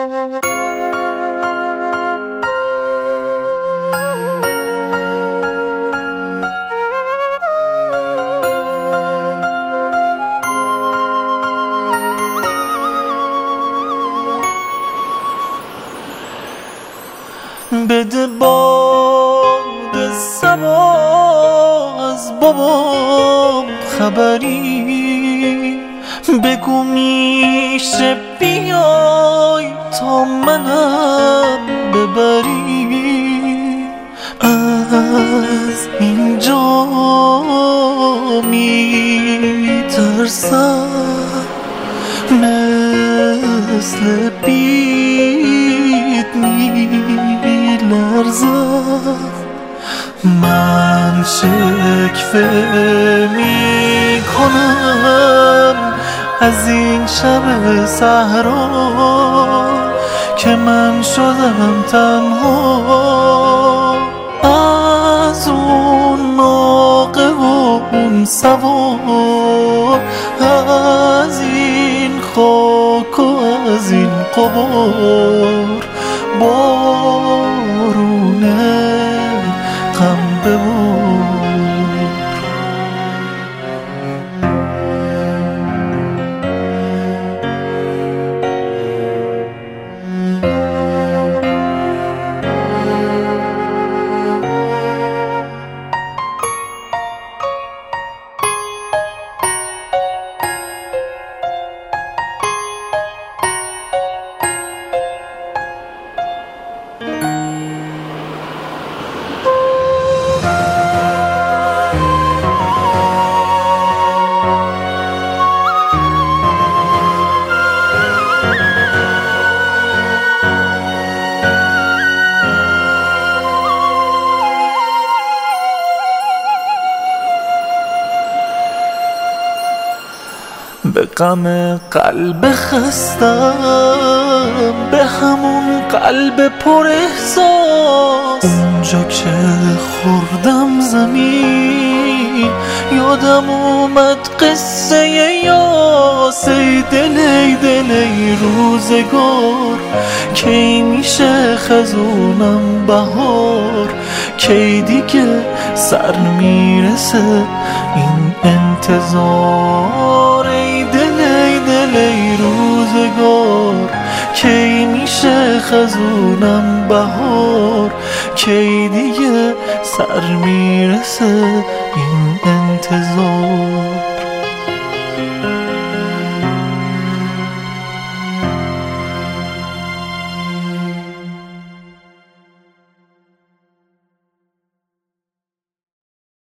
بده باد صبا از بابام خبری، بگو میشه بیای تا منم ببری. از اینجا میترسم مثل بید میلرزم، من شکوه میکنم از این شب صحرا که من شدم تنها. از اون ناقه و اون سوار، از این خاک و از این قبار، بارونه غم ببار. به غم قلب خستم، به همون قلب پر احساس، اونجا که خوردم زمین یادم اومد قصه یاس. ای دل ای دل ای روزگار، کی میشه خزونم بهار، کی دیگه سر میرسه این انتظار. ای دل ای دل ای روزگار، کی میشه خزونم بهار، کی دیگه سر میرسه این انتظار.